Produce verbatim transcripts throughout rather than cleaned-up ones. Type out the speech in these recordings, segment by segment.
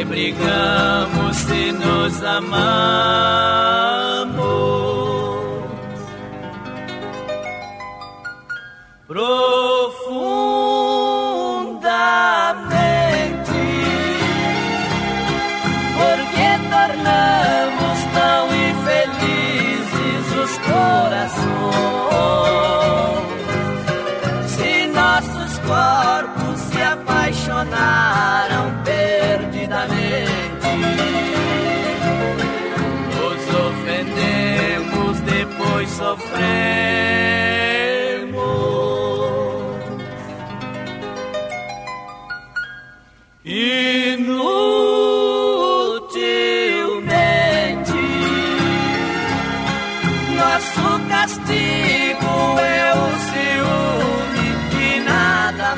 brigamos se nos amamos profundamente, porque tornamos tão infelizes os corações. Se nossos corpos se apaixonaram perdidamente, nos ofendemos, depois sofremos. Inutilmente, nosso castigo é o ciúme e nada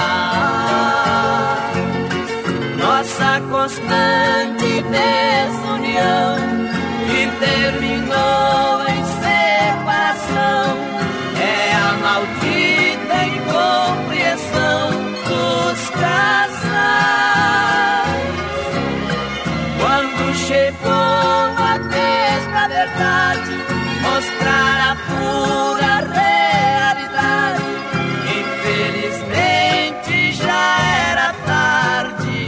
mais. Nossa constante desunião que terminou em separação é a maldita incompreensão dos casais. Quando chegou a vez da verdade mostrar a pura realidade, infelizmente já era tarde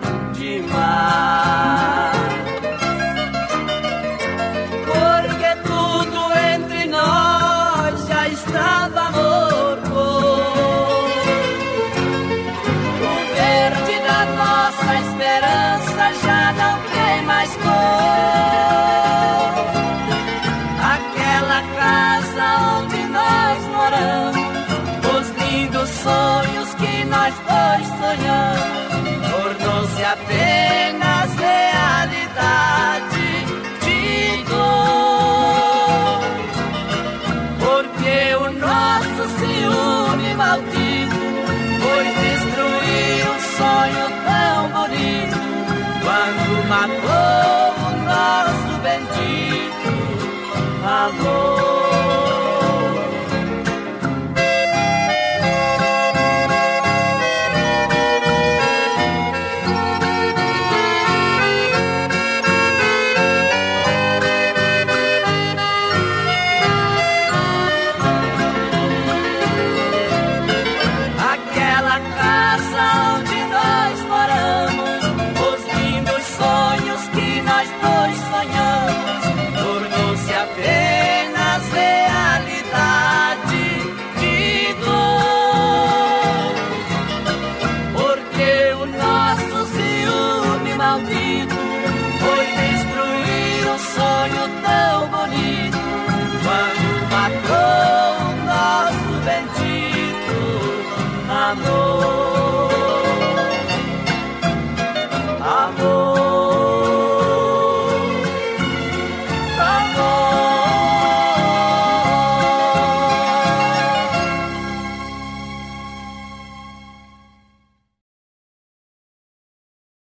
demais. Porque tudo entre nós já estava morto. O verde da nossa esperança já não tem mais cor. Aquela casa onde nós moramos, os lindos sonhos que nós dois sonhamos, tornou-se apenas realidade de dor. Porque o nosso ciúme maldito foi destruir um sonho tão bonito, quando matou o nosso bendito amor.